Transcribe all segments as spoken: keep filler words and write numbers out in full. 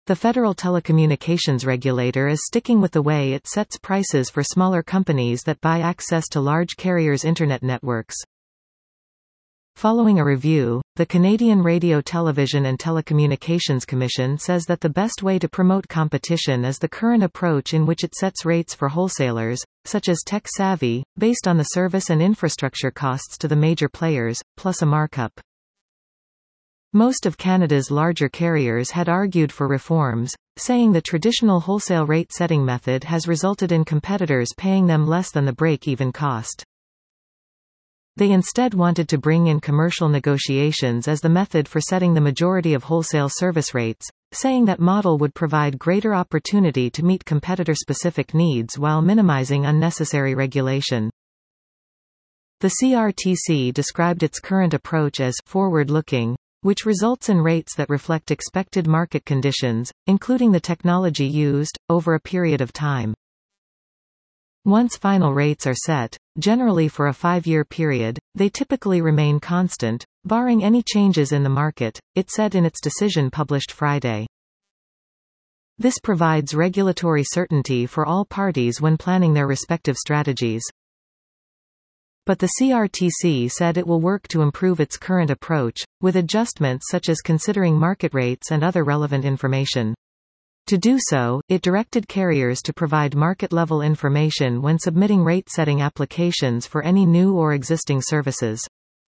The Federal Telecommunications Regulator is sticking with the way it sets prices for smaller companies that buy access to large carriers' internet networks. Following a review, the Canadian Radio, Television and Telecommunications Commission says that the best way to promote competition is the current approach in which it sets rates for wholesalers, such as Tech Savvy, based on the service and infrastructure costs to the major players, plus a markup. Most of Canada's larger carriers had argued for reforms, saying the traditional wholesale rate-setting method has resulted in competitors paying them less than the break-even cost. They instead wanted to bring in commercial negotiations as the method for setting the majority of wholesale service rates, saying that model would provide greater opportunity to meet competitor-specific needs while minimizing unnecessary regulation. The C R T C described its current approach as forward-looking, which results in rates that reflect expected market conditions, including the technology used, over a period of time. Once final rates are set, generally for a five-year period, they typically remain constant, barring any changes in the market, it said in its decision published Friday. This provides regulatory certainty for all parties when planning their respective strategies. But the C R T C said it will work to improve its current approach, with adjustments such as considering market rates and other relevant information. To do so, it directed carriers to provide market-level information when submitting rate-setting applications for any new or existing services.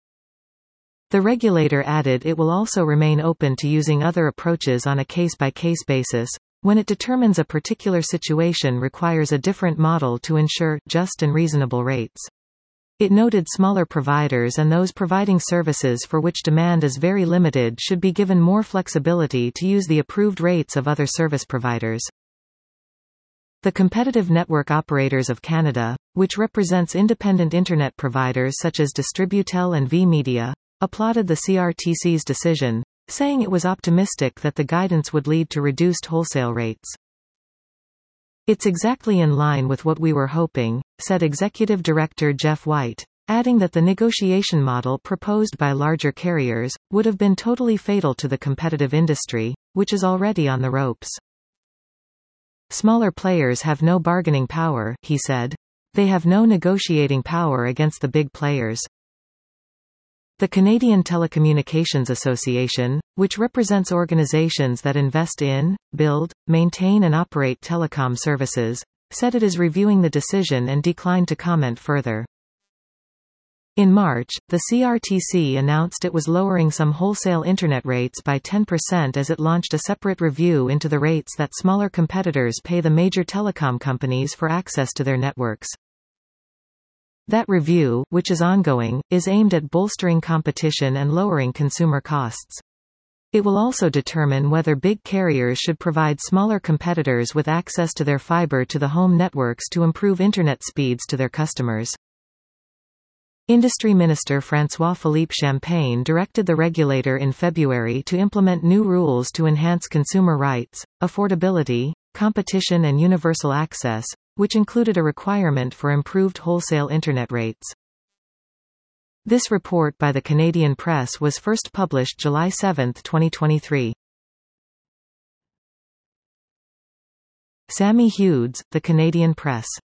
The regulator added it will also remain open to using other approaches on a case-by-case basis, when it determines a particular situation requires a different model to ensure just and reasonable rates. It noted smaller providers and those providing services for which demand is very limited should be given more flexibility to use the approved rates of other service providers. The Competitive Network Operators of Canada, which represents independent internet providers such as Distributel and V-Media, applauded the C R T C's decision, saying it was optimistic that the guidance would lead to reduced wholesale rates. "It's exactly in line with what we were hoping," said Executive Director Jeff White, adding that the negotiation model proposed by larger carriers would have been totally fatal to the competitive industry, which is already on the ropes. "Smaller players have no bargaining power," he said. "They have no negotiating power against the big players." The Canadian Telecommunications Association, which represents organizations that invest in, build, maintain and operate telecom services, said it is reviewing the decision and declined to comment further. In March, the C R T C announced it was lowering some wholesale internet rates by ten percent as it launched a separate review into the rates that smaller competitors pay the major telecom companies for access to their networks. That review, which is ongoing, is aimed at bolstering competition and lowering consumer costs. It will also determine whether big carriers should provide smaller competitors with access to their fiber-to-the-home networks to improve internet speeds to their customers. Industry Minister François-Philippe Champagne directed the regulator in February to implement new rules to enhance consumer rights, affordability, competition and universal access, which included a requirement for improved wholesale internet rates. This report by the Canadian Press was first published July seventh, twenty twenty-three. Sammy Hughes, The Canadian Press.